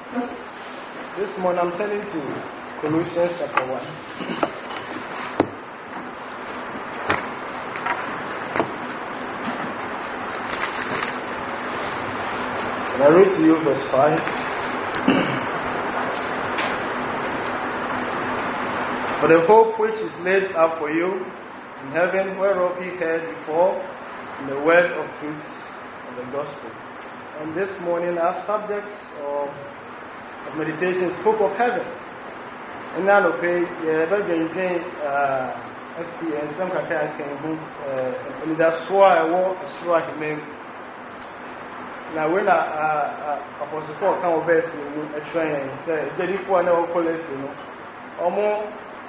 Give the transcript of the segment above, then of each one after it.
This morning I'm turning to Colossians chapter 1. And I read to you verse 5. For the hope which is laid up for you in heaven, whereof ye heard before in the word of truth of the gospel. And this morning our subject of meditation is hope of heaven. And now okay, FPS some kind and that's why I walk sure he may. Now when Apostle Paul come over a train and say Jadi for no college, you know.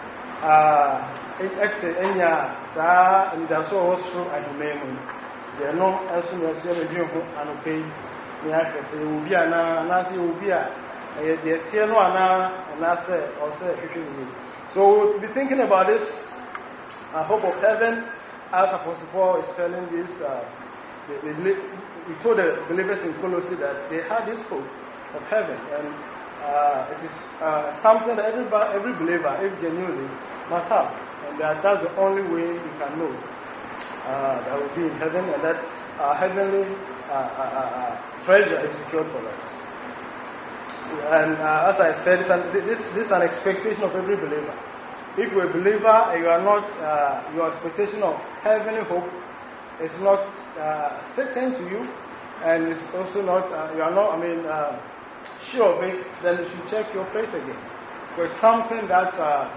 Enya saa ndaso oso ahimemu ye no enso no se medwe ho anope ni akese obi ana na se obi a ye de tie no ana na se o se hwehwe ni. So we'll be thinking about this hope of heaven as Apostle Paul is telling this he told the believers in Colossae that they had this hope of heaven, and it is something that every believer, if genuinely, must have. And that's the only way you can know that will be in heaven, and that heavenly treasure is secured for us. And as I said, this is an expectation of every believer. If you're a believer and you are not, your expectation of heavenly hope is not certain to you, and it's also not, you are not, sure of it, then you should check your faith again. Because something that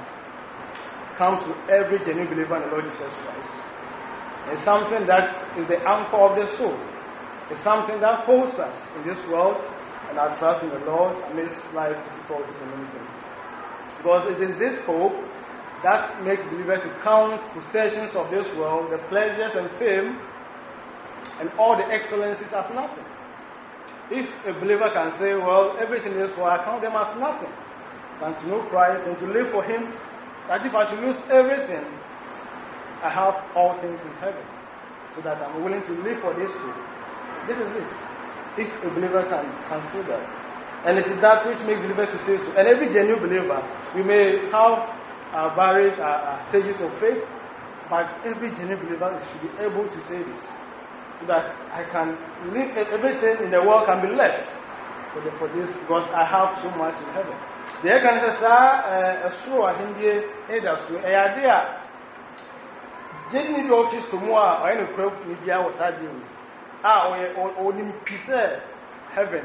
comes to every genuine believer in the Lord Jesus Christ. It's something that is the anchor of the soul. It's something that holds us in this world and our trust in the Lord amidst life difficulties and many things. Because it is this hope that makes believers to count possessions of this world, the pleasures and fame, and all the excellencies as nothing. If a believer can say, well, everything in this world, I count them as nothing, than to know Christ and to live for Him, that if I should lose everything, I have all things in heaven, so that I'm willing to live for this hope. This is it. If a believer can say that. And it is that which makes believers to say so. And every genuine believer, we may have various stages of faith, but every genuine believer should be able to say this, so that I can live, everything in the world can be left for this, because I have so much in heaven. The can say, a sure Hindi, a idea. Didn't you office to more or any crop media was adding? Or in peace, heaven,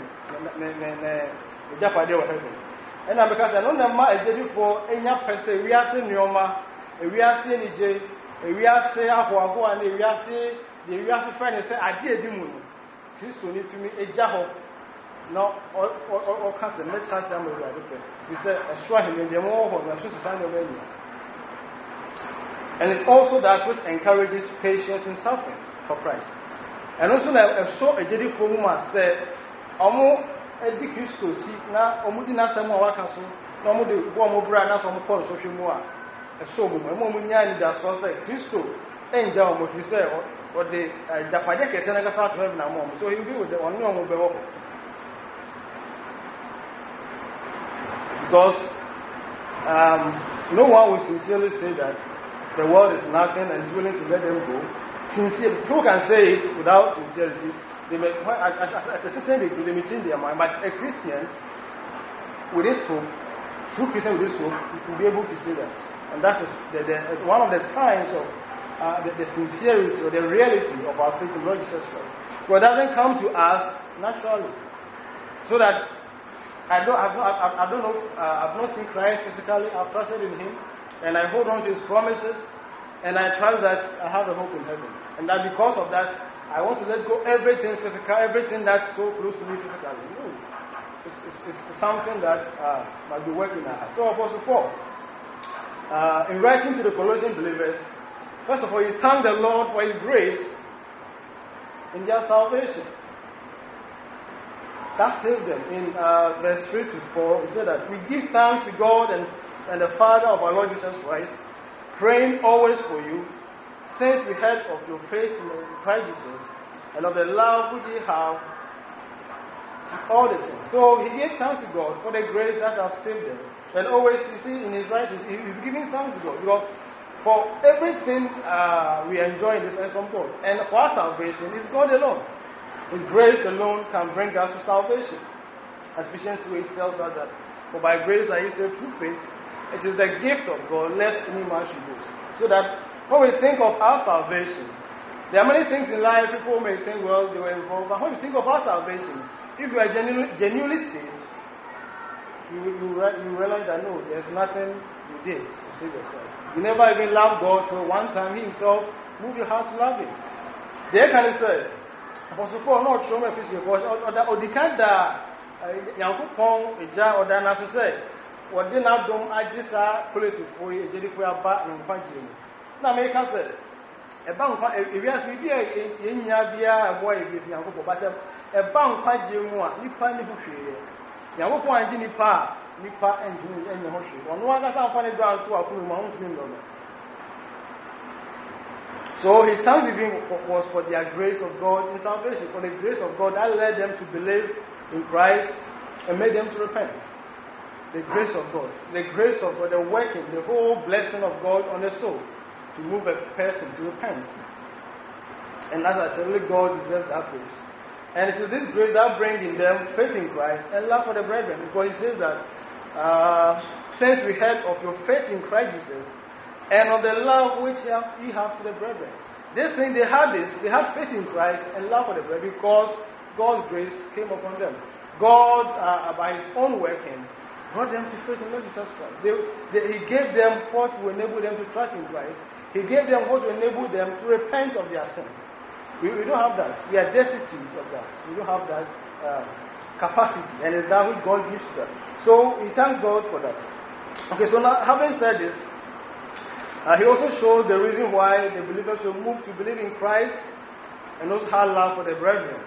the Japanese heaven. And because I don't know my idea for any person, we are saying Yoma, we are saying J, we are saying Ahu, and we are saying the Yasi friend and say, I did Dimun. This will need to me a Jaho. No, or can't the next time we are looking. We say, a swahili in the more of the sign of any. And it's also that which encourages patience in suffering for Christ. And also, I saw a Jedi woman said, Omo Edi Christo, see, now, Omudina Samu Wakasu, no more the Womo Brana, some point social more. A so good, Momunia, that's what I say, Christo, angel, what you say, or the Japanese can never start to have no more. So he'll be with the unknown mobile. Because no one will sincerely say that the world is nothing and is willing to let them go. Sincerely, people can say it without sincerity. They may, at a certain degree, they may change their mind. But a Christian with this hope, true Christian with this hope, will be able to say that. And that is one of the signs of the sincerity or the reality of our faith in Lord Jesus Christ. God doesn't come to us naturally, so that I don't know. I've not seen Christ physically. I've trusted in Him, and I hold on to His promises, and I trust that I have a hope in heaven, and that because of that, I want to let go everything physical, everything that's so close to me physically. No, it's something that must be working at. So Apostle Paul, in writing to the Colossian believers, first of all, he thanked the Lord for His grace in their salvation. That saved them. In verse 3 to 4, it said that we give thanks to God and the Father of our Lord Jesus Christ, praying always for you, since we heard of your faith in Christ Jesus, and of the love which ye have All the sins. So he gave thanks to God for the grace that has saved them. And always, you see, in his writings, he's giving thanks to God. Because for everything we enjoy in this earth from God. And for our salvation, it's God alone. His grace alone can bring us to salvation. As Ephesians 2:8 tells us that, for by grace are you saved through faith. It is the gift of God, lest any man should boast. So that when we think of our salvation, there are many things in life people may think, well, they were involved. But when you think of our salvation, if you are genuinely saved, you realize that no, there's nothing you did to save yourself. You never even loved God, so one time He Himself moved your heart to love Him. There can say, Apostle Paul, not show me physical, or the kind that Yankupon, Eja, or Dana say, what did not do, I just saw police for you, Jelly for your back and punch you. Now, make us say, a bank, if you ask me, in Yabia, a boy, if Yankupo, but a bank, punch you more, you find the book here. Yankupo and Jimmy Pa, Nipa and Jimmy and Yoshi. On one that's how funny down to a cool mountain. So his thanksgiving was for their grace of God in salvation, for the grace of God that led them to believe in Christ and made them to repent. The grace of God, the working, the whole blessing of God on the soul to move a person to repent. And as I said, only God deserves that grace. And it is this grace that brings in them faith in Christ and love for the brethren. Because He says that since we heard of your faith in Christ Jesus and of the love which ye have to the brethren. This thing, they had faith in Christ and love for the brethren because God's grace came upon them. God, by His own working, brought them to faith in Lord Jesus Christ. He gave them what to enable them to trust in Christ. He gave them what to enable them to repent of their sin. We don't have that. We are destitute of that. We don't have that capacity. And it's that which God gives to us. So we thank God for that. Okay, so now having said this, He also showed the reason why the believers should move to believe in Christ and also have love for the brethren.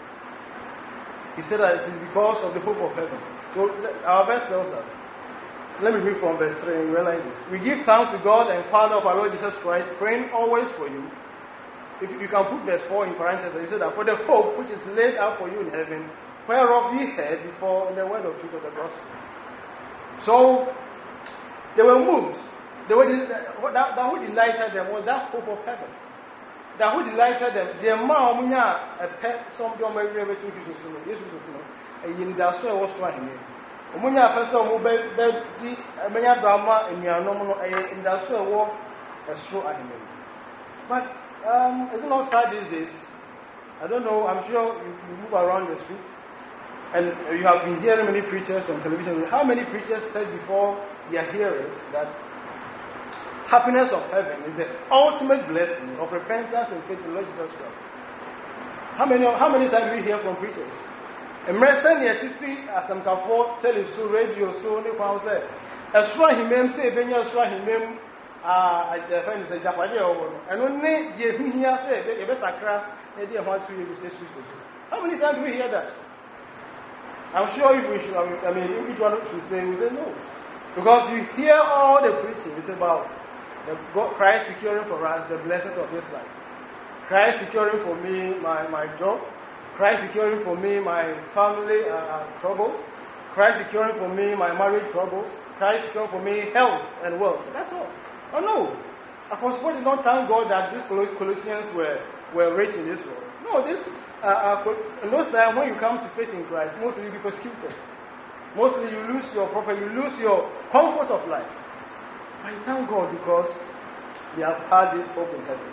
He said that it is because of the hope of heaven. So our verse tells us, let me read from verse 3 and realize this. We give thanks to God and Father of our Lord Jesus Christ, praying always for you. If you can put verse 4 in parentheses, he said that for the hope which is laid out for you in heaven, whereof ye heard before in the word of truth of the gospel. So they were moved. That which delighted them was that hope of heaven. That which delighted them. The amount a pet some of my river to Jesus. In the soil was trying. Umunya person who be many drama in your normal in the soil war a straw animal. But it's not sad these days. I don't know, I'm sure you move around the street and you have been hearing many preachers on television. How many preachers said before their hearers that happiness of heaven is the ultimate blessing of repentance and faith in Lord Jesus Christ? How many times do we hear from preachers? Emerson yet to see as some for television, radio, so only one said, as far as he may say, when you're sure he may, as the friend is a Japanese, and only the here said, the best I craft, they didn't want to use this. How many times do we hear that? I'm sure if we should, each one should say, we say no. Because you hear all the preaching, it's about Christ securing for us the blessings of this life. Christ securing for me my job. Christ securing for me my family troubles. Christ securing for me my marriage troubles. Christ securing for me health and wealth. That's all. Oh no. Apostle Paul did not thank God that these Colossians were rich in this world. No, in those times when you come to faith in Christ, mostly you be persecuted. Mostly you lose your property, you lose your comfort of life. But you thank God because they have had this hope in heaven.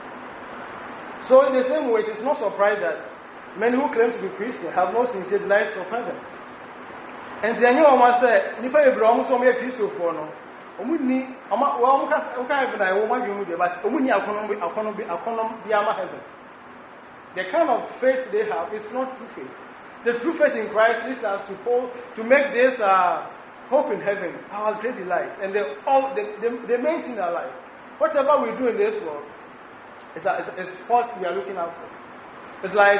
So in the same way, it is not surprising that many who claim to be Christians have no sincere delights of heaven. And the annual one said, Nipa Abraham so many Christians for no. Omuni, well, can't even I want you, but Omuni economy heaven. The kind of faith they have is not true faith. The true faith in Christ leads us to make this hope in heaven our great delight. And the main thing in our life. Whatever we do in this world is what we are looking out for. It's like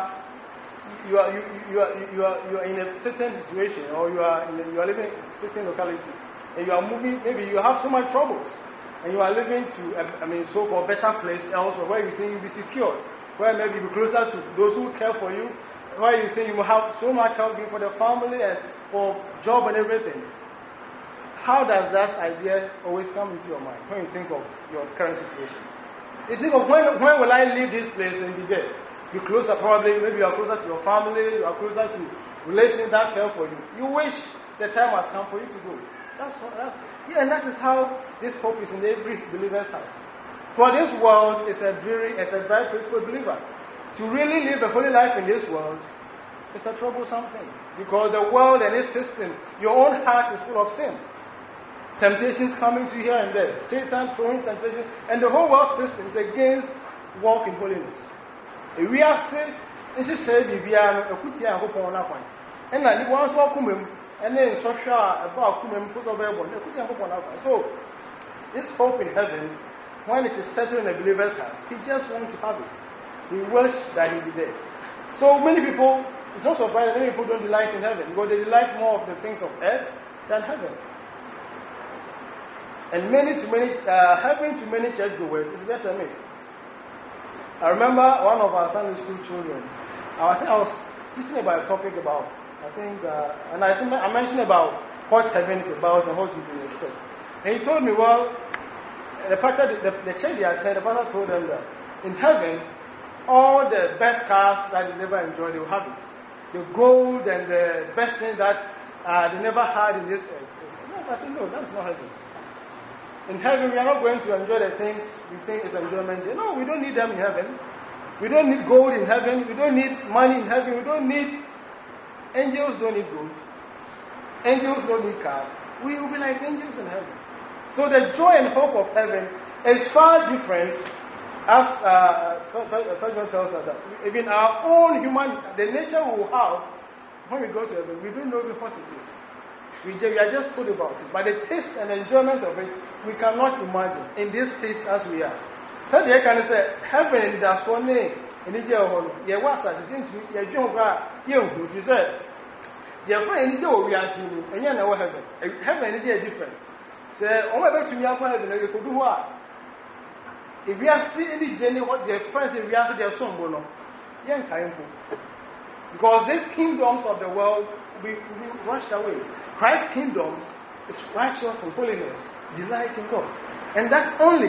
you are in a certain situation, or you are living in a certain locality, and you are moving. Maybe you have so much troubles, and you are living to so-called better place elsewhere where you think you'll be secure, where maybe you'll be closer to those who care for you, why you think you will have so much help for the family and for job and everything. How does that idea always come into your mind when you think of your current situation? You think of when will I leave this place and be there? Be closer, probably, maybe you are closer to your family, you are closer to relations that care for you. You wish the time has come for you to go. And that is how this hope is in every believer's heart. For this world is a very place for a believer. To really live a holy life in this world is a troublesome thing. Because the world and its system, your own heart is full of sin. Temptations coming to you here and there. Satan throwing temptations. And the whole world system is against walk in holiness. If we are saved, and she said, we are a good year and hope on that one. And I once walk home, and then social about whom put over one. So, this hope in heaven, when it is settled in a believer's heart, he just wants to have it. He wishes that he be there. So, many people, it's not surprising, many people don't delight in heaven because they delight more of the things of earth than heaven. And having too many churchgoers is just a myth. I remember one of our Sunday school children. I was teaching about a topic about, and I mentioned about what heaven is about and what you can expect. And he told me, well, the church they attended, the pastor told them that in heaven, all the best cars that they never enjoyed, they will have it. The gold and the best things that they never had in this earth. No, I said, no, that's not heaven. In heaven, we are not going to enjoy the things we think is enjoyment. No, we don't need them in heaven. We don't need gold in heaven. We don't need money in heaven. We don't need... Angels don't need gold. Angels don't need cars. We will be like angels in heaven. So the joy and hope of heaven is far different, as First John tells us that. Even our own the nature we will have when we go to heaven, we don't know what it is. We are just told about it. But the taste and enjoyment of it, we cannot imagine in this state as we are. So they can say, heaven is as one name. In the jail hall, there was such a thing to be a young you said, dear friend, we are seeing, and you know heaven. Heaven is different. Say, oh, I bet you are heaven, you could do what? If we are seeing the journey, what their friends, if we are their son, young kind. Because these kingdoms of the world will be rushed away. Christ's kingdom is righteousness and holiness, delight in God. And that only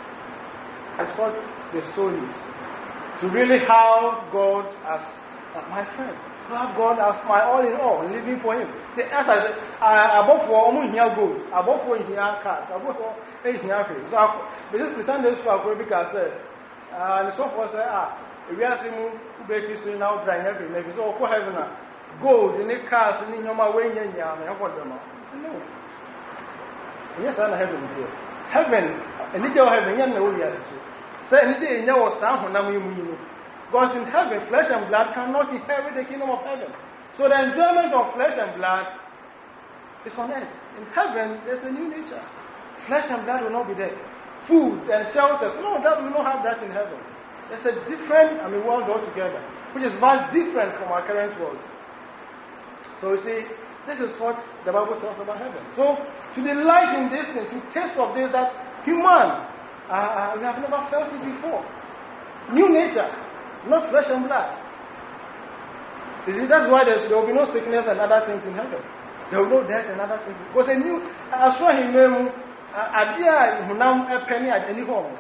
is what the soul needs. To really have God as my friend. To have God as my all in all, and living for Him. As I said, above all, I'm here gold. Above all, here cars. Above all, here faith. So, this is the Sunday school because I said, and so forth, if we are seeing who break history now, drying every maybe. So, for heaven, gold in the cars, and in your way, and I want them. No. Yes, I'm heaven here. Heaven, and it's your heaven, you know, yes. So, anything in your sound, because in heaven, flesh and blood cannot inherit the kingdom of heaven. So, the enjoyment of flesh and blood is on earth. In heaven, there's a new nature. Flesh and blood will not be there. Food and shelters, no, that we will not have that in heaven. There's a different, world altogether, which is much different from our current world. So you see, this is what the Bible tells about heaven. So, to delight in this thing, to taste of this, that human, we have never felt it before. New nature, not flesh and blood. You see, that's why there will be no sickness and other things in heaven. There will be no death and other things. Because a new, I saw him, a dear Hunam, a penny at any home.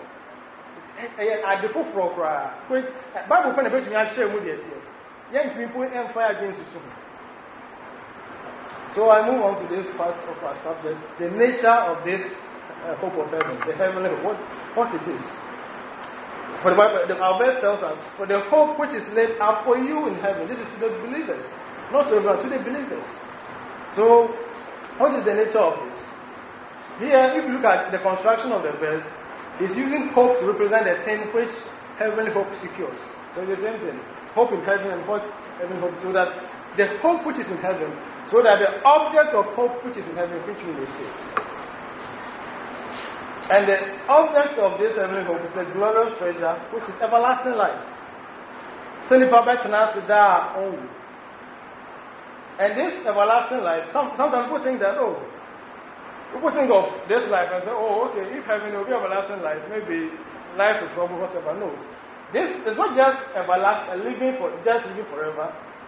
At the foot for a quick Bible pen, a bit to share with you. Young people and fire against you. So I move on to this part of our subject, the nature of this hope of heaven, the heavenly hope, what it is. For the Bible, our verse tells us, for the hope which is laid up for you in heaven, this is to the believers, not to everyone, to the believers. So, what is the nature of this? Here, if you look at the construction of the verse, it's using hope to represent the thing which heavenly hope secures. So it's the same thing. Hope in heaven and what heaven hope, so that the hope which is in heaven, so that the object of hope which is in heaven, which we will see. And the object of this heavenly hope is the glorious treasure, which is everlasting life. And this everlasting life, sometimes people think that, people think of this life and say, okay, if heaven will be everlasting life, maybe life will trouble, whatever. No. This is not just everlasting, just living forever.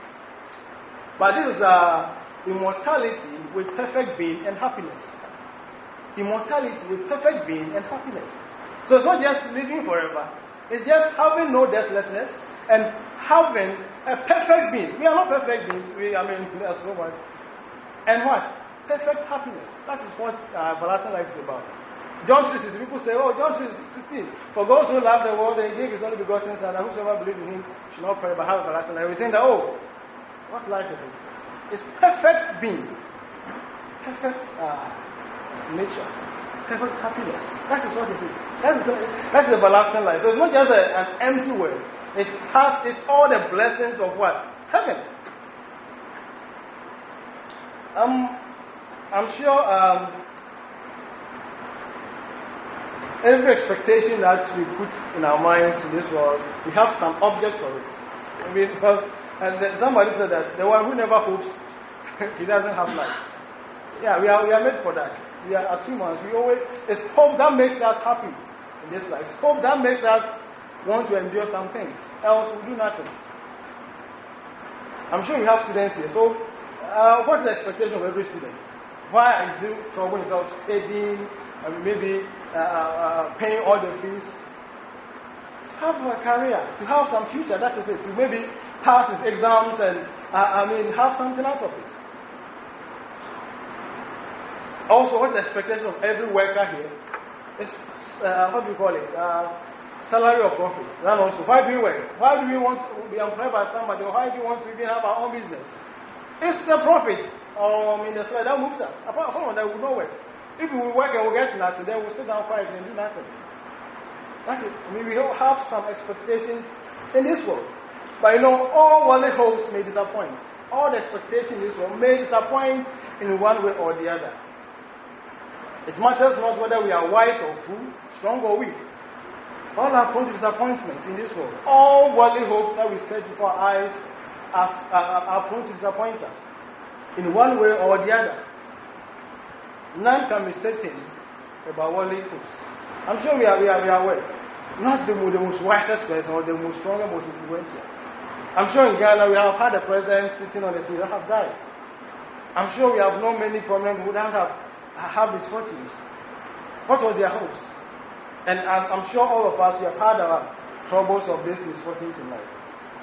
But this is immortality with perfect being and happiness. Immortality with perfect being and happiness. So it's not just living forever. It's just having no deathlessness and having a perfect being. We are not perfect beings. There's so much. And what? Perfect happiness. That is what everlasting life is about. John 3:16. People say, oh, John 3:16. For God so loved the world that he gave his only begotten Son, that whosoever believes in him should not perish but have everlasting life. We think that, oh, what life is it? It's perfect being. Perfect nature. Perfect happiness. That is what it is. That's the everlasting life. So it's not just an empty word. It's all the blessings of what? Heaven. I'm sure every expectation that we put in our minds in this world, we have some object for it. Somebody said that the one who never hopes, he doesn't have life. Yeah, we are made for that. We are, as humans, it's hope that makes us happy in this life. It's hope that makes us want to endure some things. Else we do nothing. I'm sure you have students here. So, what's the expectation of every student? Why is he troubling himself studying, maybe paying all the fees? To have a career, to have some future, that is it. To maybe pass his exams and, have something out of it. Also, what's the expectation of every worker here? It's, what do you call it? Salary or profit. That also. Why do we work? Why do we want to be employed by somebody? Or why do we want to even have our own business? It's the profit. The salary that moves us. Apart from that, we will not work. If we work and we get nothing, then we'll sit down quiet and do nothing. That's it. We don't have some expectations in this world. But all worldly hopes may disappoint. All the expectations in this world may disappoint in one way or the other. It matters not whether we are wise or fool, strong or weak. All are prone to disappointment in this world. All worldly hopes that we set before our eyes are prone to disappoint us in one way or the other. None can be certain about worldly hopes. I'm sure we are aware. Not the most wisest person or the most stronger, most influential. I'm sure in Ghana we have had a president sitting on the seat that have died. I'm sure we have known many prominent who don't have misfortunes. What were their hopes? And I'm sure all of us, we have had our troubles of these misfortunes in life.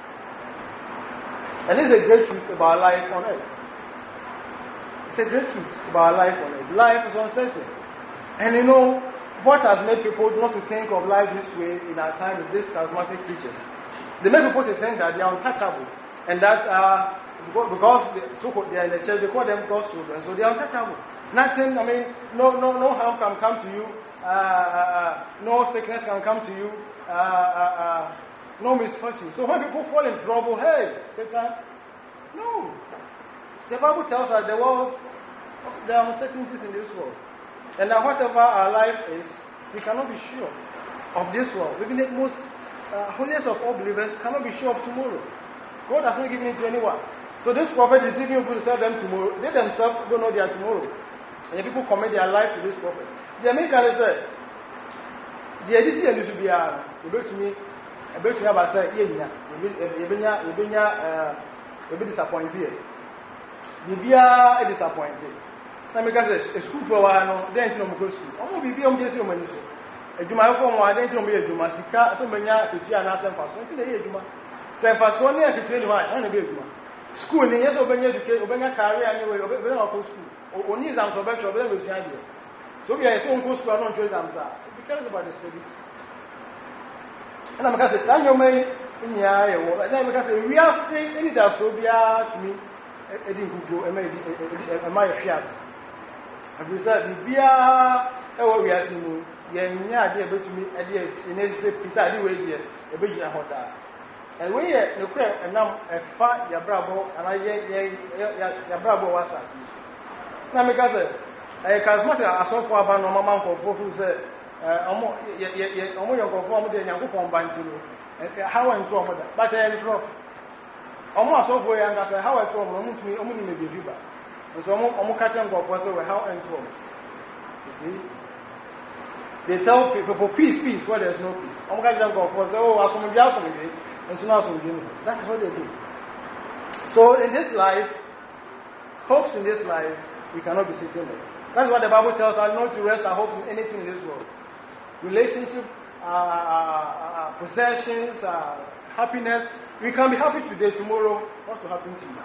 And this is a great truth about life on earth. It's a great truth about life on earth. Life is uncertain. And what has made people not to think of life this way in our time is these charismatic preachers. They make people to think that they are untouchable. And that because they are in the church, they call them God's children. So they are untouchable. Nothing, no harm can come to you. No sickness can come to you. No misfortune. So when people fall in trouble, hey, Satan, no. The Bible tells us there are uncertainties in this world. And that whatever our life is, we cannot be sure of this world. Even the most holiest of all believers cannot be sure of tomorrow. God has not given it to anyone. So this prophet is even able to tell them tomorrow. They themselves don't know their tomorrow. And the people commit their life to this prophet. The Americans say, the edition used to be a bit to me about say, you'll be disappointed. You'll be disappointed. Some Americans say, a school for a while, then to go school. I won't be on this woman. A Juma for one, then to be a Juma, so many to see another person. Say, for so near to 21, and a big one. School, yes, open your career anyway, open our school. Only exams of actual levels. So we are saying school are not exams. It cares about the studies. And I'm going to say, you may in the eye, and then because we are saying any that so be to me, I didn't go a my fiat. And we said, we are we are seeing, yeah, dear, but to me, a dear, in a Peter, anyway, a big hotel. And we are no clear and now a fat your bravo, and I your bravo was that. Now, because a charismatic as well for a normal for who said, almost your conform the young form bantino, and how and so on. But I am drop almost over and after how I told me, only maybe a river. And so almost catching go for how and so. You see? They tell people peace, where there's no peace. I'm going to go for I'll come and so now that's what they do. So in this life, hopes in this life, we cannot be sitting there. That's what the Bible tells us, not to rest our hopes in anything in this world. Relationship, possessions, happiness. We can be happy today, tomorrow, what will happen to you?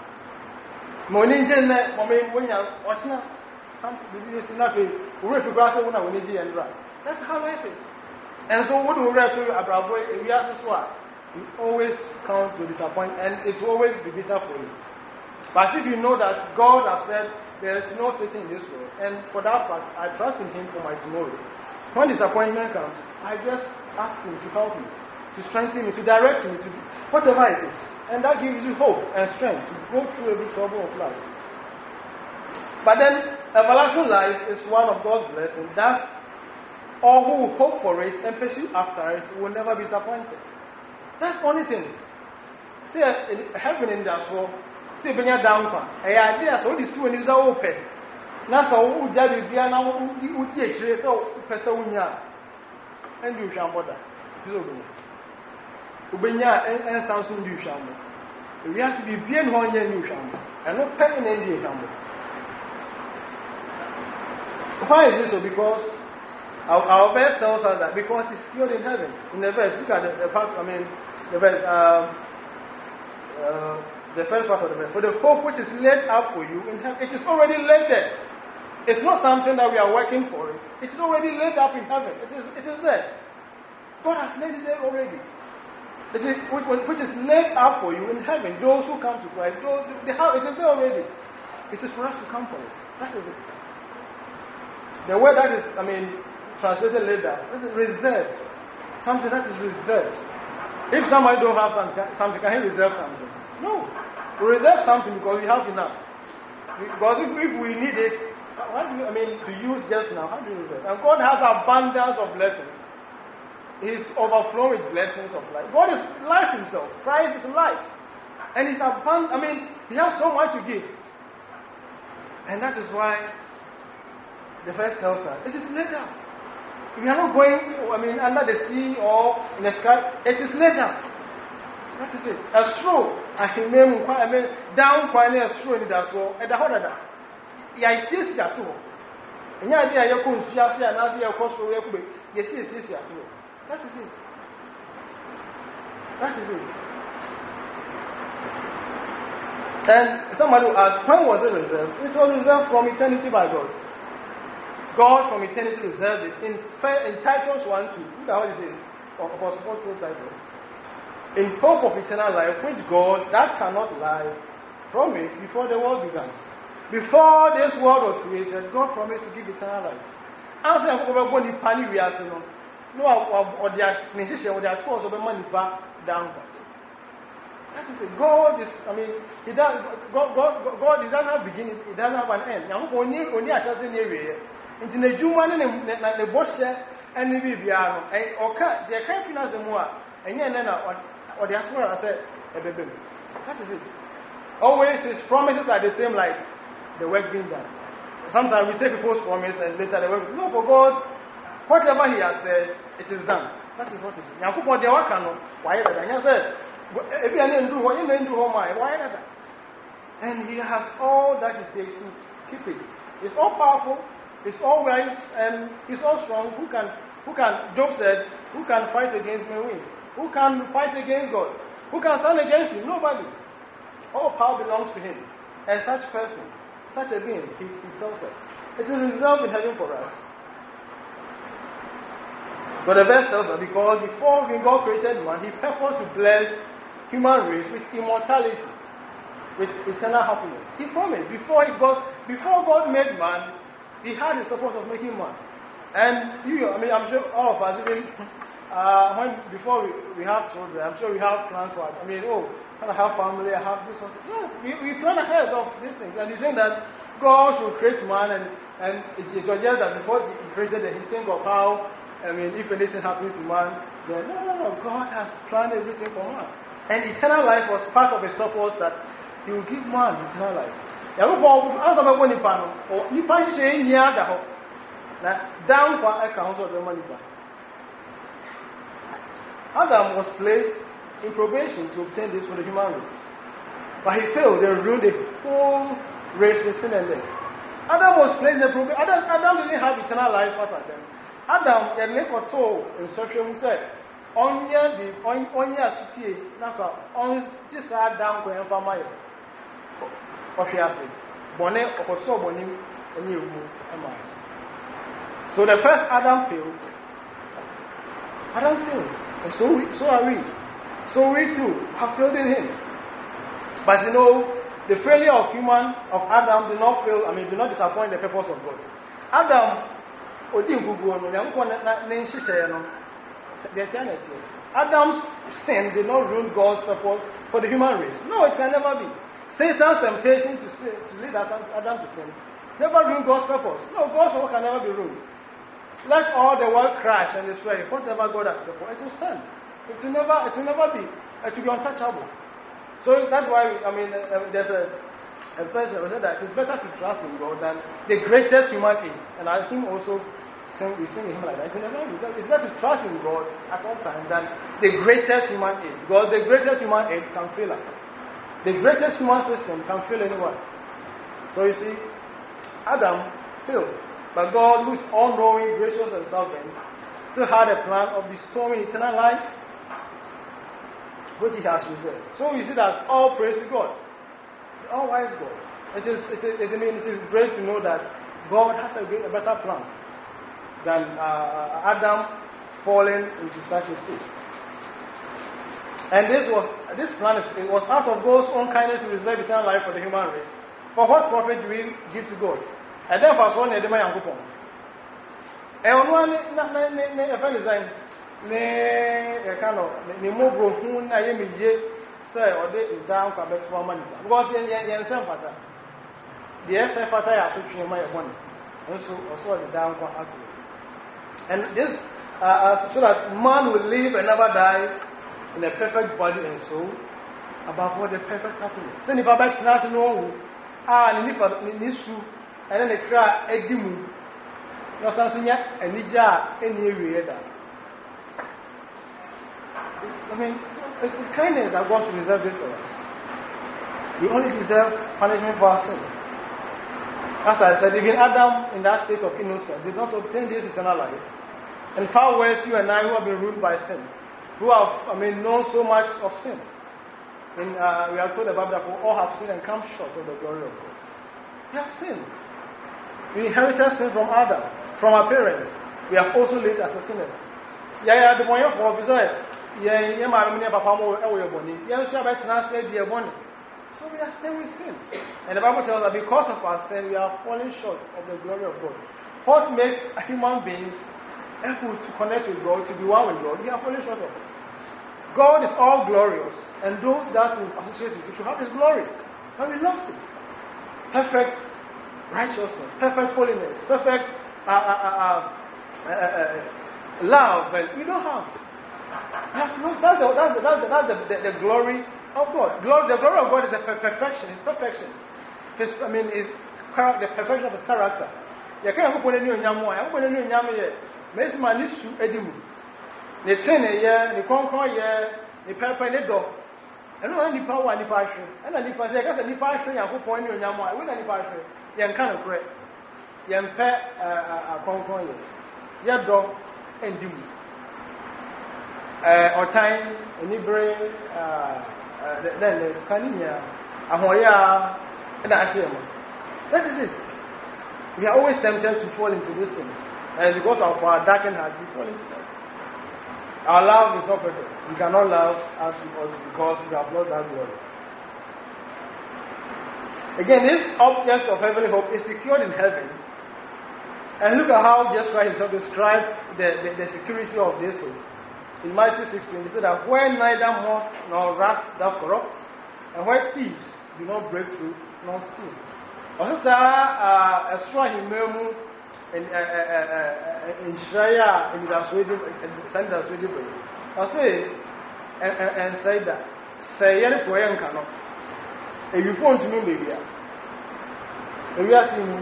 That's how life is. And so what we read to about we always count to disappoint, and it will always be bitter for you. But if you know that God has said there is no Satan in this world, and for that fact, I trust in Him for my tomorrow. When disappointment comes, I just ask Him to help me, to strengthen me, to direct me, to do whatever it is. And that gives you hope and strength to go through every trouble of life. But then, everlasting life is one of God's blessings that all who hope for it and pursue after it will never be disappointed. That's the only thing. See, heaven in that world, see, bring it down. A idea, so this one is open. Now, so who judge you, who teach you, so person, and you shall bother. Ubenya and Samsung du shambo. We have to be bien one year new shambo, and not penny in the shambo. Why is this so? Because our verse tells us that because it's sealed in heaven. In the verse, look at the part, the verse, the first part of the verse. For the hope which is laid up for you in heaven, it is already laid there. It's not something that we are working for. It is already laid up in heaven. It is there. God has laid it there already. Which is laid up for you in heaven. Those who come to Christ, it is there already. It is for us to come for it. That is it. The word that is, translated later, this is reserved. Something that is reserved. If somebody don't have something, can he reserve something? No. We reserve something because we have enough. Because if we need it, to use just now, how do you reserve? And God has abundance of blessings. He's overflowing with blessings of life. God is life Himself. Christ is life. And He's abundant. He has so much to give. And that is why the verse tells us, it is laid down. We are not going, under the sea or in the sky. It is laid down. That is it. A straw. Down quite a straw in that straw. And the whole of that. Yeah, it is here too. And the idea you couldn't see us here, and now you're close to where you see it here too. That is it. That is it. And somebody will ask, when was it reserved? It was reserved from eternity by God. God from eternity reserved it. In Titus 1:2, look at what it says. Apostle Paul told Titus. In hope of eternal life, which God, that cannot lie, promised before the world began. Before this world was created, God promised to give eternal life. I'm saying, no, or their decision, or their tools of the money back downward. That is it. God is, He does. God does not have beginning. It doesn't have an end. Now, only a certain area. Into the Juman and the bush and the Bibiano, and or they can't finance the more, and then or the answer I said, that is it. Always His promises are the same, like the work being done. Sometimes we take people's promise and later the work. No, for God. Whatever He has said, it is done. That is what it is. And He has all that it takes to keep it. It's all powerful, it's all wise, and it's all strong. Who can? Job said, who can fight against me win? Who can fight against God? Who can stand against Him? Nobody. All power belongs to Him. And such person, such a being, He tells us, it is reserved in heaven for us. But the verse tells us, because before God created man, He purposed to bless human race with immortality, with eternal happiness. He promised before God made man, He had His purpose of making man. And I'm sure all of us, even before we have children, I'm sure we have plans for it. I have family, I have this one. Yes, we plan ahead of these things. And He's saying that God should create man, and it suggests that before He created it, He think of how. If anything happens to man, then no, God has planned everything for man. And eternal life was part of His purpose that He will give man eternal life. Adam was placed in probation to obtain this for the human race. But he failed. They ruined the whole race with sin and death. Adam was playing the problem. Adam didn't have eternal life after them. Adam, the lake or toe in social said, Onya city, Naka, on just down going for my Bonnet or so bonim, and you move. So the first Adam failed. Adam failed. And so are we. So we too have failed in him. But you know, the failure of Adam did not disappoint the purpose of God. Adam's sin did not ruin God's purpose for the human race. No, it can never be. Satan's temptation to lead Adam to sin never ruined God's purpose. No, God's work can never be ruined. Let all the world crash and destroy. Whatever God has purpose, it will stand. It will never be. It will be untouchable. So that's why there's a person who said that it's better to trust in God than the greatest human aid. And I think also we sing him like that. It's better to trust in God at all times than the greatest human aid. Because the greatest human aid can fail us. The greatest human system can fail anyone. So you see, Adam failed. But God, who is all-knowing, gracious, and sovereign, still had a plan of bestowing eternal life, which He has reserved. So we see that all praise to God, the all-wise God. It is great to know that God has a better plan than Adam falling into such a state. And this plan was out of God's own kindness to reserve eternal life for the human race. For what profit do we give to God? And then for one, Edema Yankupon. And one, a friend design, a kind of the move whom I am say, or they is down for better for money. Because in the same pattern, the SF pattern are switching my money. And so also the down for actually. And this, so that man will live and never die in a perfect body and soul, above all the perfect happiness. Then if I back to us, no, and then they cry, Edimu. No, something yet, and Nija, any area. It's kindness that God should deserve this for us. We only deserve punishment for our sins. As I said, even Adam, in that state of innocence, did not obtain this eternal life. And far worse, you and I, who have been ruled by sin, who have, known so much of sin. And we are told about that we all have sinned and come short of the glory of God. We have sinned. We inherited sin from Adam, from our parents. We have also lived as sinners. The point of all is that so we are still with sin. And the Bible tells us that because of our sin, we are falling short of the glory of God. What makes human beings able to connect with God, to be one with God, we are falling short of it. God is all glorious, and those that will associate with Him should have His glory. And we lost it. Perfect righteousness, perfect holiness, perfect love, and we don't have. That's the glory of God. The glory of God is the perfection, His perfections. The perfection of His character. You can't put any on Yamu. I'm going to know Yamu. Miss Manisu Edimu. The sin here, the conquer here, the pepper in the door. And no any power, any passion. And any passion, I guess any passion, I hope on you, Yamu. I will any passion. Yan kind of bread. Yan pet a conquer here. Your dog and do. Or time, any brain, then the Kania, Ahoya, and Ashima. That is it. We are always tempted to fall into these things. And because of our darkened heart, we fall into that. Our love is not perfect. We cannot love as because we have lost that glory. Again, this object of heavenly hope is secured in heaven. And look at how Jesus Christ himself described the security of this hope. In Matthew 16, he said that where neither moth nor rust doth corrupt, and where thieves do not break through nor steal. Also, a strong memu in Shaya in the Swedish sender Swedish. I say and say that say any for young cannot. If you phone to me, baby, if you are seeing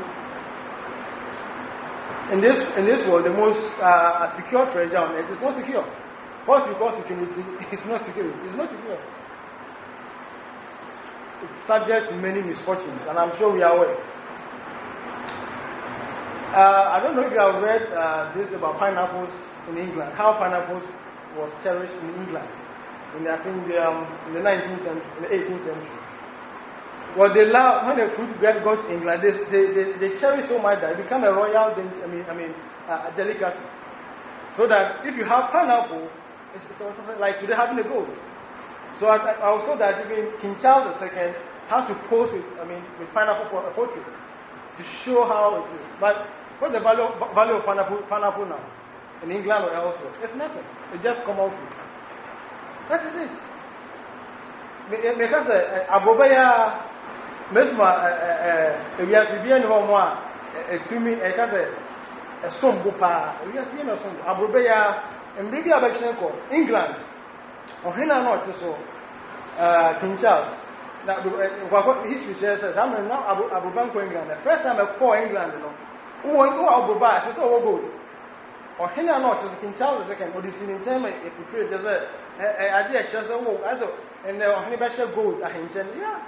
in this world, the most secure treasure on earth is not secure. First, because security is not secure. It's not secure. it's subject to many misfortunes, and I'm sure we are aware. I don't know if you have read this about pineapples in England, how pineapples was cherished in England in I think in the 19th century, in the 18th century. Well, they love, when the fruit got to England, they cherish so much that it became a royal a delicacy. So that if you have pineapple, it's something like today having a goat. So I was told that even King Charles II has to pose with pineapple for a portrait to show how it is. But what's the value of pineapple now? In England or elsewhere? It's nothing. It's just common food. That is it. Because Abobaya, Mesma, we have to be in home, to me, a sombupa, we have to be in a sombu. Abobaya, and maybe a England, or Hina not so, King Charles. Now, what history says, I'm now Abubanko England. The first time I call England, who won't go Abuba, it's all good. Or Hina not, as King Charles II, or the same time, if you create as a idea, just a walk, as a, and the Honeybash gold, I hinted, yeah.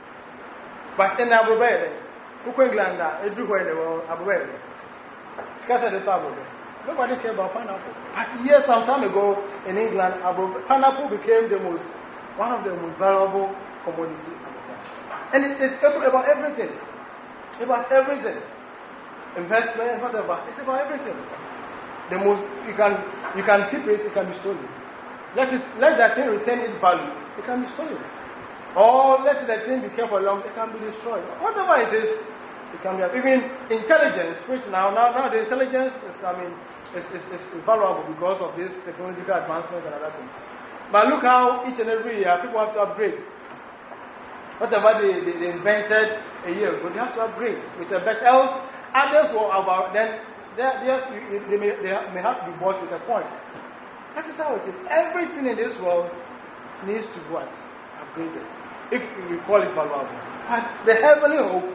But in Abuba, who England, everywhere they were Abuba. Scattered the table. Nobody cared about pineapple. But years, some time ago in England, pineapple became one of the most valuable commodities. And it's about everything. About everything. Investment, whatever. It's about everything. The most you can keep it, it can be stolen. Let that thing retain its value, it can be stolen. Or let that thing be kept for long, it can be destroyed. Whatever it is, it can be. Even intelligence, which now the intelligence is valuable because of this technological advancement and other things. But look how each and every year people have to upgrade. Whatever they invented a year ago, they have to upgrade with a better. Else, others will about then they may have to be bought with a point. That is how it is. Everything in this world needs to be what? Upgraded. If we call it valuable. But the heavenly hope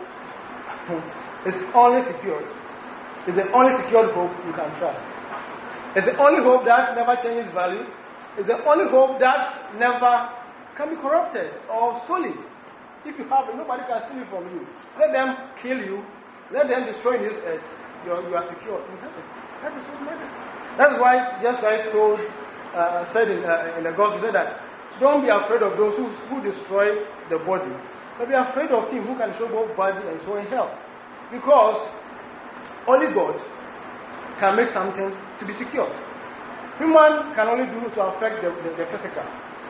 is only secured. It's the only secured hope you can trust. It's the only hope that never changes value. It's the only hope that never can be corrupted or stolen. If you have it, nobody can steal it from you. Let them kill you. Let them destroy this earth. You are secure in heaven. That is what matters. That's why Jesus Christ said in the Gospel, said that don't be afraid of those who destroy the body, but be afraid of him who can destroy both body and soul in hell. Because only God can make something to be secured. Human can only do to affect the physical.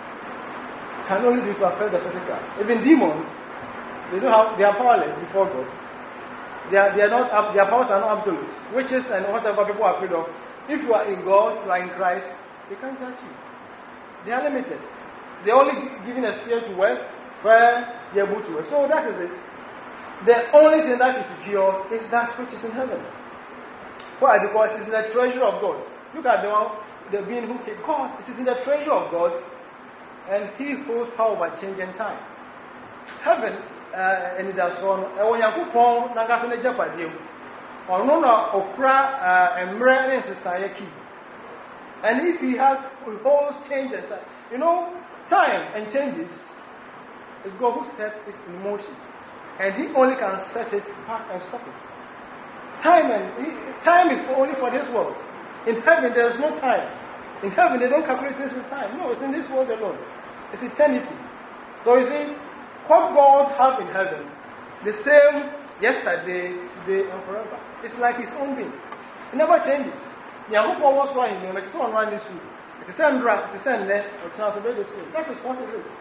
Can only do to affect the physical. Even demons, they are powerless before God. Their powers are not absolute. Witches and whatever people are afraid of. If you are in God, you are in Christ, they can't touch you. They are limited. They're only given a sphere to work where they're able to work. So that is it. The only thing that is secure is that which is in heaven. Why? Because it is in the treasure of God. Look at the being who came. God, it is in the treasure of God, and He holds power by changing time. Heaven, and it has gone. When you go on, Nagafine Japadim, or no, Okra and Mre and Society. And if He holds change and time, time and changes, it's God who sets it in motion. And He only can set it back and stop it. Time is only for this world. In heaven, there is no time. In heaven, they don't calculate this with time. No, it's in this world alone. It's eternity. So you see, what God has in heaven, the same yesterday, today, and forever. It's like His own being. It never changes. That is what it is.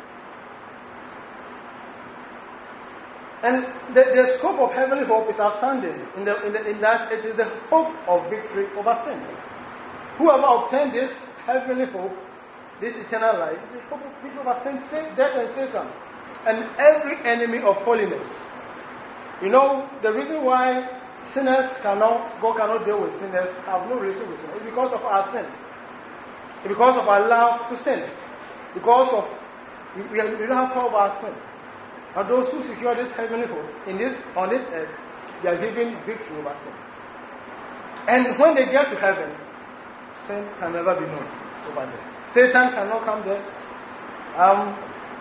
And the scope of heavenly hope is outstanding in that it is the hope of victory over sin. Whoever obtained this heavenly hope, this eternal life, is the hope of victory over sin, death, and Satan, and every enemy of holiness. The reason why God cannot deal with sinners, have no reason with sin. It's because of our sin. It's because of our love to sin. Because of we don't have power over our sin. And those who secure this heavenly hope on this earth, they are given victory over sin. And when they get to heaven, sin can never be known over there. Satan cannot come there.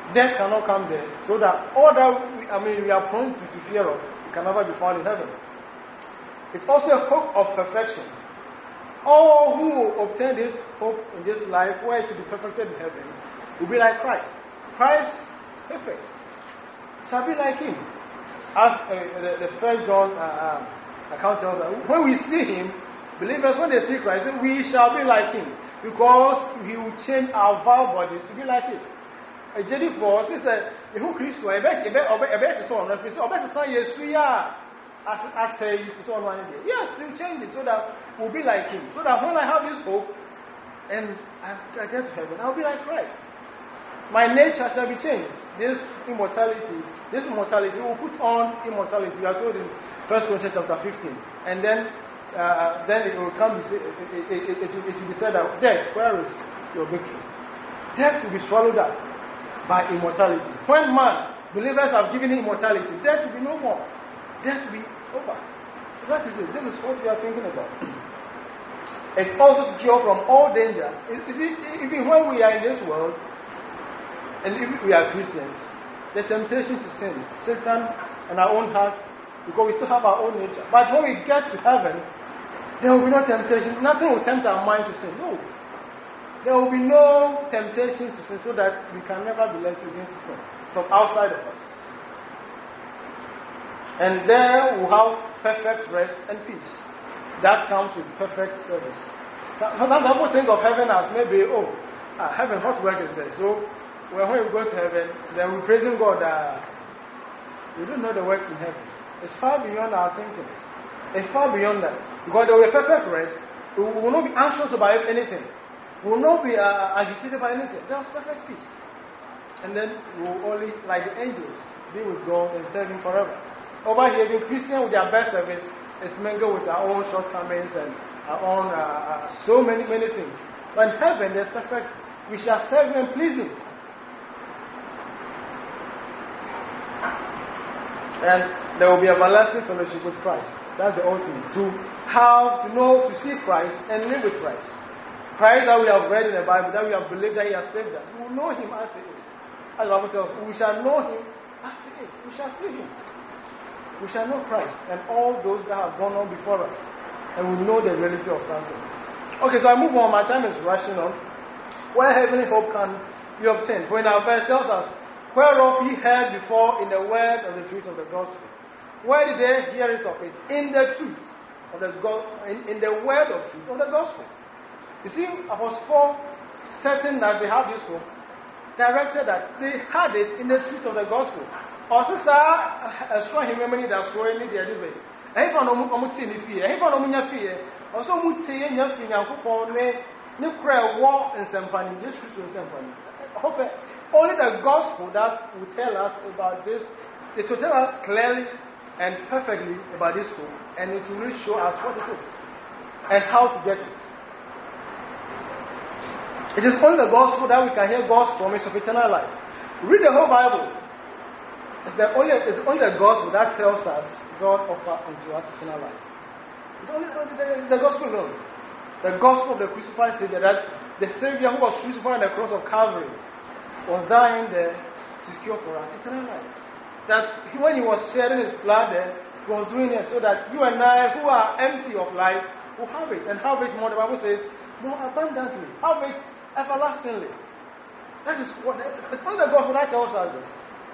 Death cannot come there. So that all that we are prone to fear of, it can never be found in heaven. It's also a hope of perfection. All who obtain this hope in this life, where to be perfected in heaven, will be like Christ. Christ, perfect, shall be like him. As the first John account tells us, when we see him, believers, when they see Christ, we shall be like him, because he will change our vile bodies to be like his. A JD for us, he said, who Christ, I bet it's on us. I bet it's on yes, we are. As say it's on one day. Yes, he'll change it so that we'll be like him. So that when I have this hope and I get to heaven, I'll be like Christ. My nature shall be changed. This immortality will put on immortality. We are told in 1 Corinthians chapter 15. And then it will come. It will be said that death, where is your victory? Death will be swallowed up by immortality. When believers have given immortality, death will be no more. Death will be over. So that is it. This is what we are thinking about. It's also secure from all danger. You see, even when we are in this world, and if we are Christians, the temptation to sin, Satan and our own heart, because we still have our own nature. But when we get to heaven, there will be no temptation. Nothing will tempt our mind to sin. No. There will be no temptation to sin, so that we can never be led against sin from outside of us. And there we'll have perfect rest and peace. That comes with perfect service. Sometimes people think of heaven as maybe, heaven, what work is there? So when we go to heaven, then we're praising God. We don't know the work in heaven. It's far beyond our thinking. It's far beyond that. Because there will be perfect rest. We will not be anxious about anything. We will not be agitated by anything. There's perfect peace. And then we will only, like the angels, be with God and serve Him forever. Over here, being Christian with their best service is mingled with our own shortcomings and our own so many things. But in heaven, there's perfect. We shall serve Him and please Him. And there will be everlasting fellowship with Christ. That's the ultimate. To know, to see Christ and live with Christ. Christ that we have read in the Bible, that we have believed that He has saved us. We will know Him as He is. As the Bible tells us, we shall know Him as He is. We shall see Him. We shall know Christ and all those that have gone on before us. And we know the reality of something. Okay, so I move on. My time is rushing on. Where heavenly hope can be obtained. For in our verse tells us, whereof ye heard before in the word of the truth of the gospel. Where did they hear it of it? In the truth of the in the word of truth of the gospel. You see, Apostle Paul, certain that they have this hope, directed that they had it in the truth of the gospel. Also, sir, a strong human that's so any the other way. I found no mutin fear. I found no munya fear. Also, mutin and nothing. I hope only no prayer war and symphony. Just Christian symphony. Hope only the gospel that will tell us about this. It will tell us clearly and perfectly about this hope, and it will really show us what it is and how to get it. It is only the gospel that we can hear God's promise of eternal life. Read the whole Bible. It's only the gospel that tells us God offers unto us eternal life. It's only the gospel alone. The gospel of the crucified Savior, that the Savior who was crucified on the cross of Calvary was dying there to secure for us eternal life. That when He was shedding His blood there, He was doing it so that you and I, who are empty of life, will have it. And have it more, the Bible says, more abundantly. Have it everlastingly. That is what it's only the gospel that tells us this.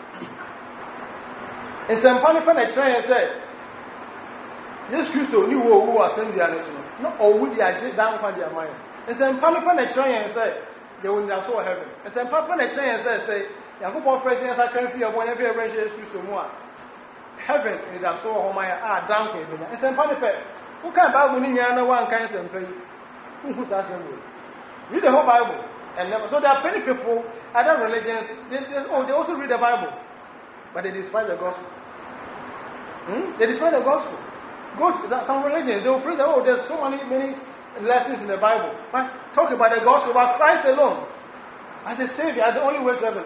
In St. Paul, the train said, "This Christ knew who was in the nation. No, or would they down for their mind?" In St. Paul, the train said, "They will not show heaven." In St. Paul, the train said, "Yakubu president I can feel whenever you arrange Christ more. Heaven is a so home down for heaven." In St. Paul, who can Bible in no one can send pay? Who's asking? Read the whole Bible, and never. So there are many people, other religions. They also read the Bible, but they despise the gospel. They despise the gospel. Go to some religions, they will preach that, there's so many lessons in the Bible. But talk about the gospel, about Christ alone. As a Savior, as the only way to heaven.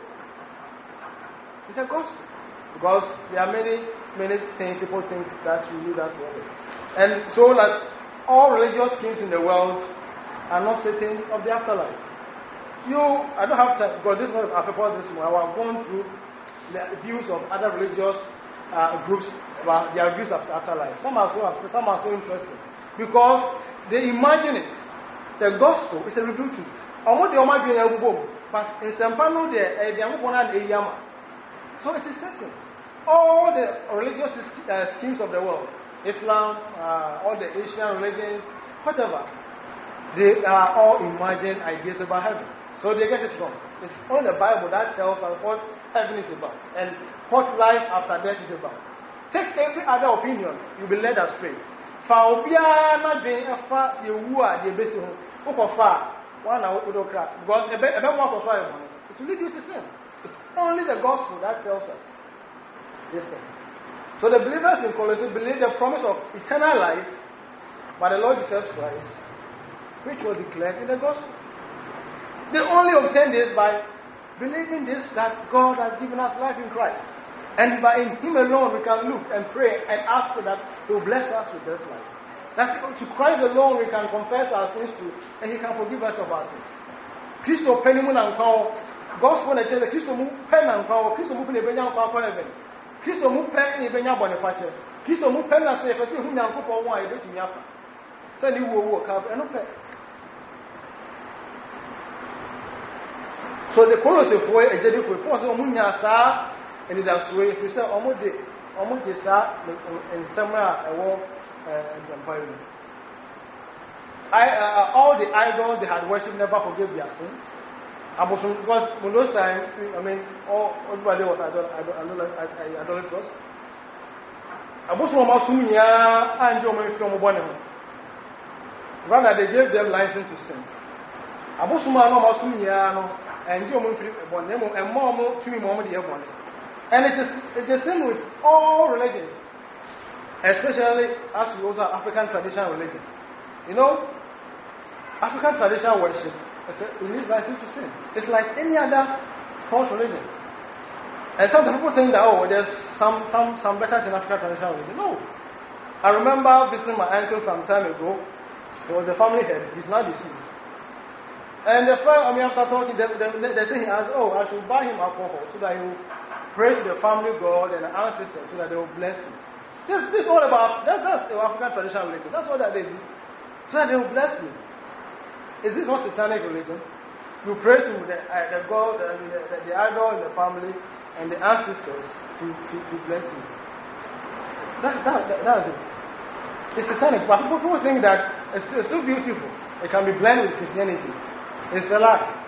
It's a gospel. Because there are many things people think that's really that's what it is. And so like all religious schemes in the world are not certain of the afterlife. I don't have time, because this is not a purpose this morning. I have gone through the views of other religious groups about their views of afterlife. Some are so upset, some are so interested. Because they imagine it. The gospel is a rebuke. But in Sempano, so it is certain. All the religious schemes of the world, Islam, all the Asian religions, whatever, they are all imagined ideas about heaven. So they get it wrong. It's only the Bible that tells us what heaven is about and what life after death is about. Take every other opinion, you'll be led astray. Because it will lead you to sin. It's only the gospel that tells us this thing. So the believers in Colossae believe the promise of eternal life by the Lord Jesus Christ, which was declared in the gospel. They only obtain this by believing this, that God has given us life in Christ. And by Him alone we can look and pray and ask that He will bless us with this life. That to Christ alone we can confess our sins to, and He can forgive us of our sins. Christo penimun and power, gospel and church, Christo mu pen and power, Christo mu pen ebenya power for heaven. Christo mu pen ebenya boniface. Christo mu pen na say fesi hu nyankopon wa e betumi afa. Say ni wo ka eno pe. So the Colossae for a jadi for so munya sa and that's way if you say almost sa in somewhere all the idols they had worshipped never forgave their sins. Because in those times, I mean, everybody was idolaters. Rather, they gave them license to sin. And it's the same with all religions, especially as we also have African traditional religion. You know, African traditional worship, it needs license to sin. It's like any other false religion. And some people think that, there's some better than African traditional religion. No. I remember visiting my uncle some time ago. He was the family head. He's now deceased. And the friend, after talking, they say he asked, I should buy him alcohol so that he will pray to the family God and the ancestors so that they will bless you. This is all about, that's the African traditional religion. That's what they do. So that they will bless you. Is this not satanic religion? You pray to the God, the idol in the family and the ancestors to bless you. That's it. It's satanic. But people think that it's still beautiful. It can be blended with Christianity. It's a lie.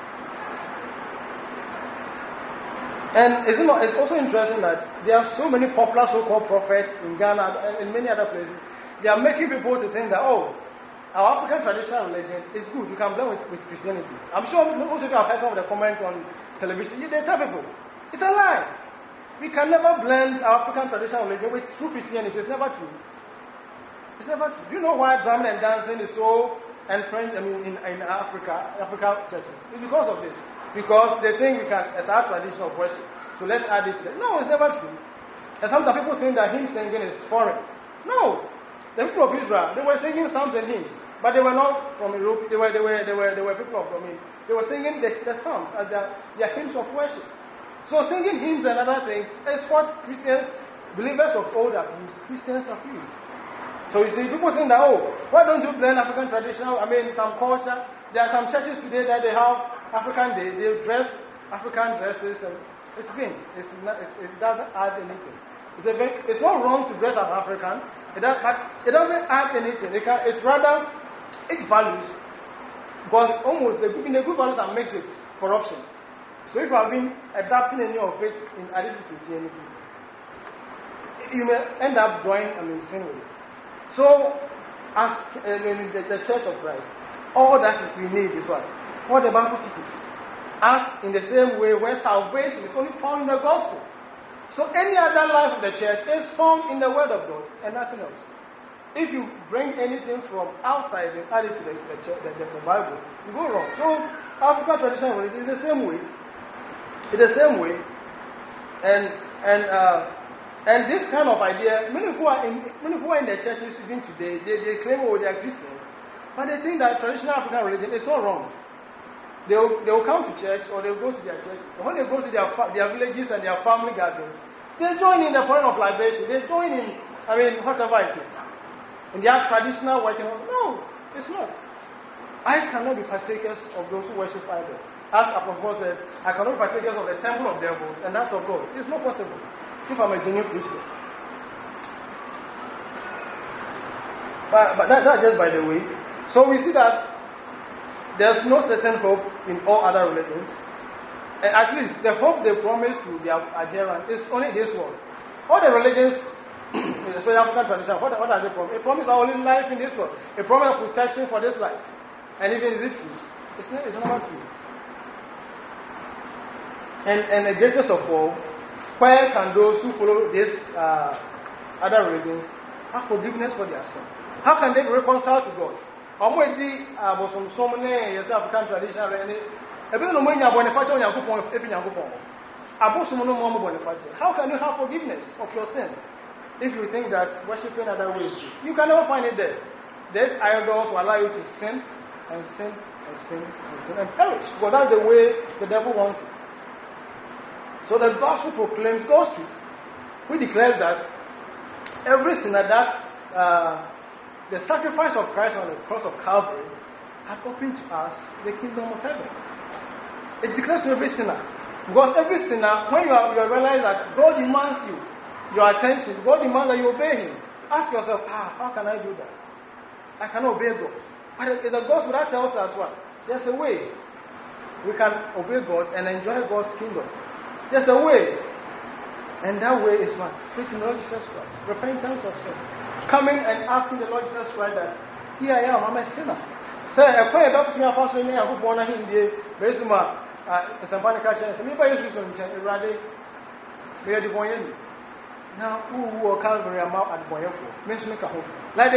And it's also interesting that there are so many popular so-called prophets in Ghana and in many other places. They are making people to think that, our African traditional religion is good. You can blend with Christianity. I'm sure most of you have heard some of the comments on television. They tell people, it's a lie. We can never blend our African traditional religion with true Christianity. It's never true. It's never true. Do you know why drumming and dancing is so entrenched in African churches? It's because of this. Because they think we can, it's our tradition of worship. So let's add it to it. No, it's never true. And sometimes people think that hymn singing is foreign. No. The people of Israel, they were singing psalms and hymns. But they were not from Europe. They were people of, they were singing the psalms as their hymns of worship. So singing hymns and other things is what Christians, believers of old have used. Christians have used. So you see, people think that, why don't you blend African traditional, some culture? There are some churches today that they have African, they dress African dresses, and it doesn't add anything. It's not wrong to dress as African, but it doesn't add anything. It's rather, it values, but almost the good values are mixed with corruption. So if you have been adapting any of it in addition to Christianity, you may end up sin with it. So, as in the Church of Christ, all that we need is what the Bible teaches. As in the same way where salvation is only found in the gospel. So any other life of the church is found in the word of God and nothing else. If you bring anything from outside and add it to the Bible, you go wrong. So African traditional religion is the same way. It's the same way. And this kind of idea, many who are in the churches even today, they claim they are Christians. But they think that traditional African religion is not wrong. They'll come to church or they'll go to their church. And when they go to their villages and their family gatherings, they join in the point of libation. They join in, whatever it is. In their traditional working. No, it's not. I cannot be partakers of those who worship idols. As Apostle Paul said, I cannot be partakers of the temple of devils and that's of God. It's not possible if I'm a genuine Christian. But that's just by the way. So we see that there's no certain hope in all other religions. And at least the hope they promise to their adherents is only this one. All the religions, especially African tradition, what are they promise? They promise our only life in this world. A promise of protection for this life. And even is it true? It's not true. And the greatest of all, where can those who follow these other religions have forgiveness for their sin? How can they be reconciled to God? How can they have forgiveness of your sin if you think that worshiping other ways? You can never find it there. These idols will allow you to sin and sin and sin and sin and perish. But that's the way the devil wants it. So the gospel proclaims God's truth. We declare that every sinner that the sacrifice of Christ on the cross of Calvary has opened to us the kingdom of heaven. It declares to every sinner. Because every sinner, when you realize that God demands your attention, God demands that you obey Him, ask yourself, how can I do that? I cannot obey God. But the gospel that tells us what? There's a way we can obey God and enjoy God's kingdom. There's a way. And that way is what? Faith in the Lord Jesus Christ. Repentance of sin. Coming and asking the Lord Jesus Christ that, here I am, I'm a sinner. Say, a prayer about me, Apostle, I hope one of him, the Besuma, Sampana Catcher, and me by your reason, Rade, we are the boy. Now, who will Calvary amount at Boyako? Mention a hope. Like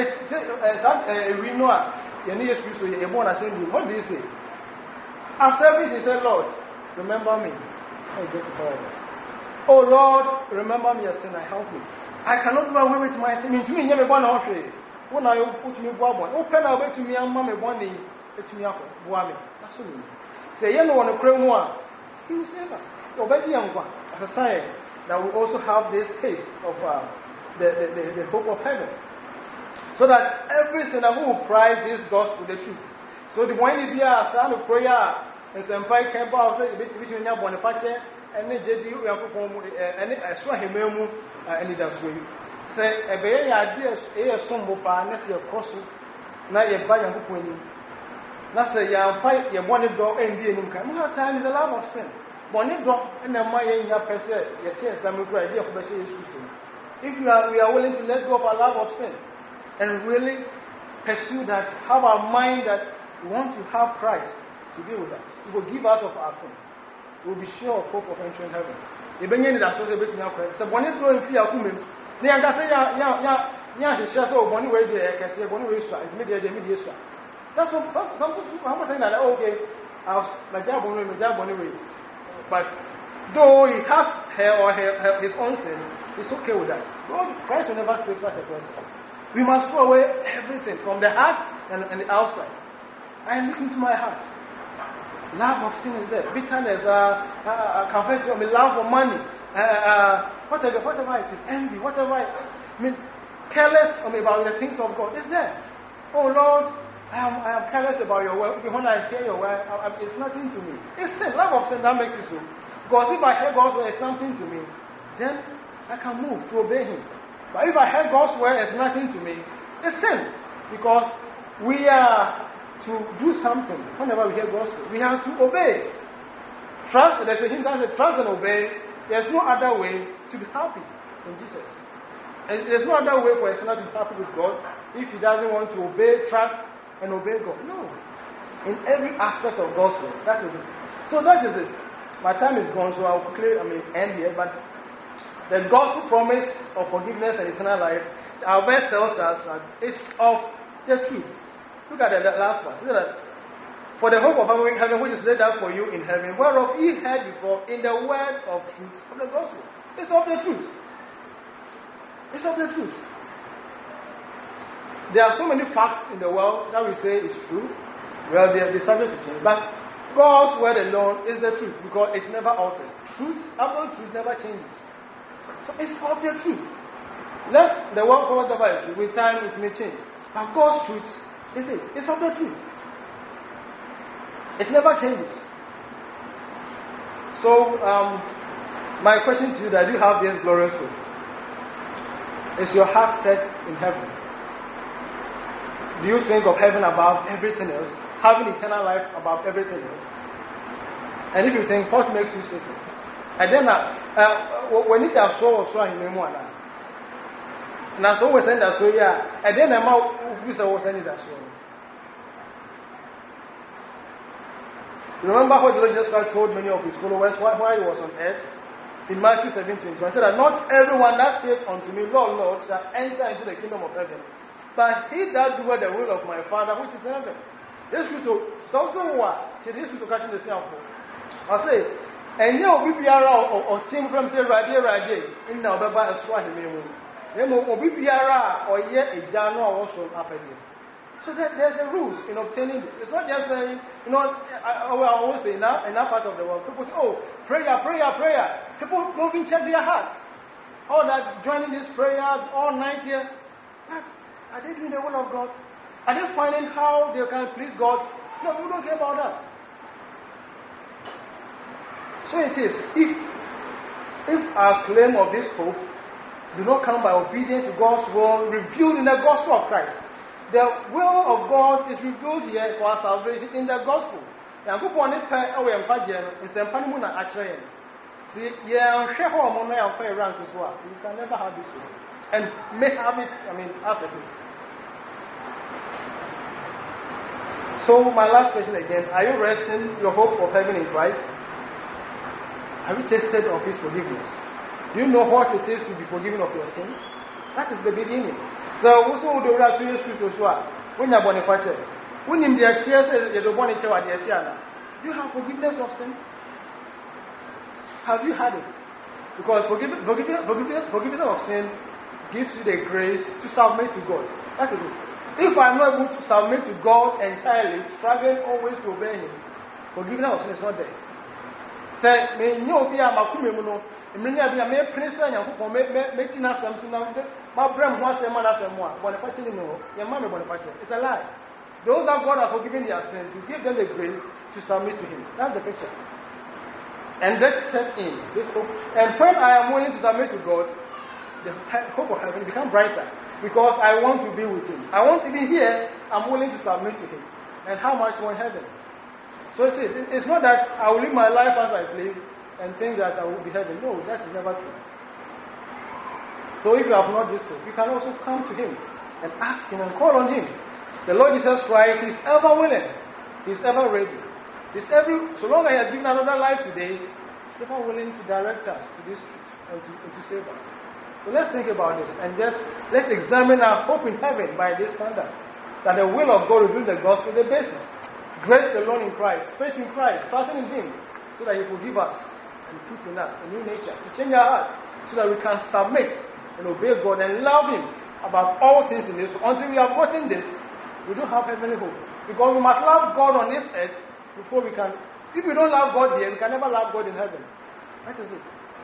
we know, your nearest people, you're born assembly. What do you say? After everything, say, Lord, remember me. I get to paradise. Oh Lord, remember me as sinner, help me. I cannot do away with my sin. To me, never born out here. When I put me one, open away to me and mammy one day, it's me up, Wami. Absolutely. Say, you know, on a crown one, He will save us. Obey young one, as a sign that we also have this taste of the hope of heaven. So that every sinner who will prize this gospel, the truth. So the one is here, sound of prayer, and some fight camp out, between your Boniface. And then JD, we have performed and I saw him and it does way. Say, a very idea, a sombo bar, and your cross, not your buy and cook. That's a young fight, your bonnet dog, and the income. How time is the love of sin? Bonnet dog, and the money in your person, your tears, I'm a good idea of the if we are willing to let go of our love of sin and really pursue that, have our mind that we want to have Christ to be with us, He will give us of our sins. We will be sure of hope of entering heaven. The beginning that shows a bit now. So when it's going to fear, they are going to say, "So when we are can say when we are immediately." That's some people saying that okay, my job anyway. But though he has her or his own sin, it's okay with that. God, Christ will never save such a person. We must throw away everything from the heart and the outside. I look into my heart. Love of sin is there. Bitterness, confession, love for money, whatever it is, envy, whatever it is. Careless about the things of God. It's there. Oh Lord, I am careless about your word. When I hear your word, it's nothing to me. It's sin. Love of sin, that makes it so. Because if I hear God's word, it's something to me, then I can move to obey Him. But if I hear God's word, it's nothing to me, it's sin. Because we are to do something. Whenever we hear gospel, we have to obey. Trust, there's a hint that says trust and obey. There's no other way to be happy in Jesus. There's no other way for a sinner to be happy with God if he doesn't want to obey, trust, and obey God. No. In every aspect of gospel, that is it. So that is it. My time is gone, so I'll quickly end here. But the gospel promise of forgiveness and eternal life, our verse tells us that it's of the truth. Look at the last one. For the hope of heaven which is laid out for you in heaven, whereof ye heard before in the word of truth of the gospel. It's of the truth. It's of the truth. There are so many facts in the world that we say is true. Well, they are subject to change. But God's word alone is the truth because it never alters. Truth, absolute truth never changes. So it's of the truth. Let the world call whatever is true. With time it may change. But God's truth is it. It's of the truth. It never changes. So my question to you that you have this glorious hope. Is your heart set in heaven? Do you think of heaven above everything else? Having eternal life above everything else? And if you think, what makes you say that? And then, when it has so in the morning, and as always send that so, yeah, and then I'm out, who's always sending that so. Remember what the Lord Jesus Christ told many of his followers while he was on earth? In Matthew 17:21, he said that not everyone that saith unto me, Lord, Lord, shall enter into the kingdom of heaven, but he that doeth the will of my Father which is in heaven. This is so what? See, this is to catch the same for. I say, and you will be or team from say radio in now, but by a swahili name. Then will be or yet a jano also after you. So that there's a rules in obtaining this. It's not just saying, I always say in that part of the world, people say, oh, prayer. People don't even check their hearts. All that joining these prayers all night here. But are they doing the will of God? Are they finding how they can please God? No, we don't care about that. So it is. If our claim of this hope do not come by obedience to God's will revealed in the gospel of Christ, the will of God is revealed here for our salvation in the gospel. And people want to pay away and pay in some panimuna actually. See, yeah, share home on my pay around as well. You can never have this way. And may have it, after this. So, my last question again, are you resting your hope of heaven in Christ? Have you tasted of his forgiveness? Do you know what it is to be forgiven of your sins? That is the beginning. So, also the right to use to when you're born a father, when in their tears, you're born a child, do you have forgiveness of sin? Have you had it? Because forgiveness of sin gives you the grace to submit to God. That is it. If I'm not able to submit to God entirely, struggling always to obey Him, forgiveness of sin is not there. Say, may you be a makumemuno. It's a lie. Those that God has forgiven their sins, you give them the grace to submit to Him. That's the picture. And that set in this hope. And when I am willing to submit to God, the hope of heaven becomes brighter. Because I want to be with Him. I want to be here, I'm willing to submit to Him. And how much more in heaven? So it's not that I will live my life as I please and think that I will be heaven. No, that is never true. So if you have not this hope, you can also come to Him and ask Him and call on Him. The Lord Jesus Christ is ever willing. He's ever ready. So long as He has given another life today, He's ever willing to direct us to this truth and to save us. So let's think about this and let's examine our hope in heaven by this standard. That the will of God reveals the gospel, the basis. Grace alone in Christ, faith in Christ, trusting in Him, so that He forgive us and put in us a new nature, to change our heart, so that we can submit and obey God and love Him above all things in this world. Until we have gotten this, we don't have heavenly hope. Because we must love God on this earth before we can. If we don't love God here, we can never love God in heaven. That is it.